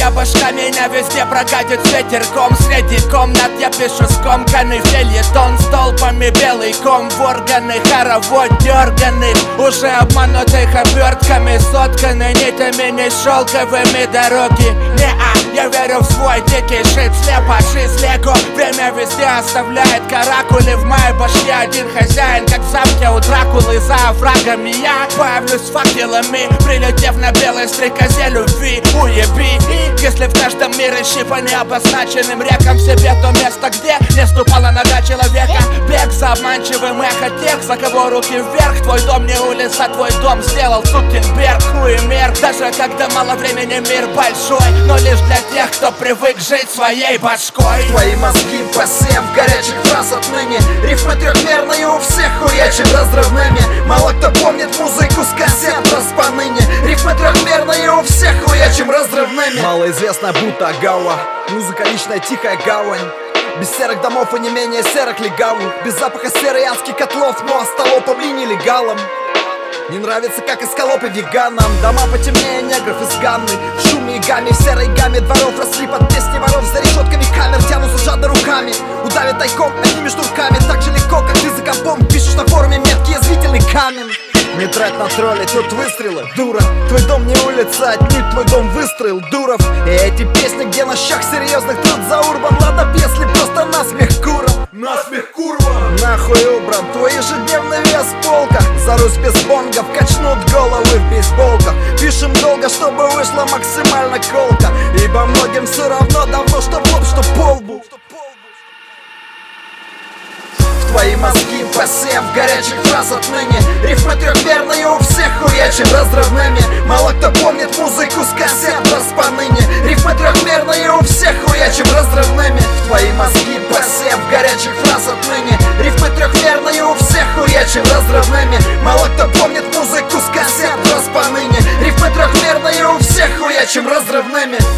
моя башка меня везде прокатит ветерком. Среди комнат я пишу скомканный фельетон. Столбами белый ком в органы, хоровод дерганый, уже обманутых обертками, сотканы нитями не шелковыми дороги. Я верю в свой дикий шит, слепо жизнь лего. Время везде оставляет каракули в моей башке. Один хозяин, как в замке у Дракулы за оврагами. Я появлюсь с факелами, прилетев на белой стрекозе любви. Уеби, если в каждом мире щипа не обозначенным рекам в себе то место, где не ступала нога человека. Бег за обманчивым эхо тех, за кого руки вверх. Твой дом не улица, твой дом сделал Цукерберг. Хуемер, даже когда мало времени, мир большой, но лишь для тех, кто привык жить своей башкой. Твои мозги посев горячих фраз отныне. Рифмы трехмерные у всех хуячим разрывными. Мало кто помнит музыку с кассет распаныне. Рифмы трехмерные у всех хуячим разрывными. Малоизвестная будто Гауа, музыка личная тихая гавань. Без серых домов и не менее серых легавых. Без запаха серы адских котлов, но остолопом и нелегалом. Не нравится, как эскалопы веганам. Дома потемнее негров из Ганны. В шуме и гамме, в серой гамме дворов росли под песни воров. За решетками камер тянутся жадно руками. Удавят тайком одними штурками. Так же легко, как ты за компом пишешь на форуме меткий язвительный камень. Не трать на тролли, тут выстрелы, дура. Твой дом не улица, отнюдь твой дом выстроил, Дуров. И эти песни, где на щах серьезных труд за урбан. Ладно, если просто насмех куром. Насмех курва! Нахуй убран твой ежедневный вес полка. За Русь без бонгов качнут головы в бейсболках. Пишем долго, чтобы вышло максимально колко. Ибо многим все равно давно, что в лоб, что по лбу. Твои мозги посев горячих фраз отныне. Рифмы трехмерные у всех хуячим разрывными. Мало кто помнит музыку с кассет распаныне. Рифмы трехмерные у всех хуячим разрывными. Твои мозги посев горячих фраз отныне. Рифмы трехмерные у всех хуячим разрывными. Мало кто помнит музыку с кассет распаныне. Рифмы трехмерные у всех хуячим разрывными.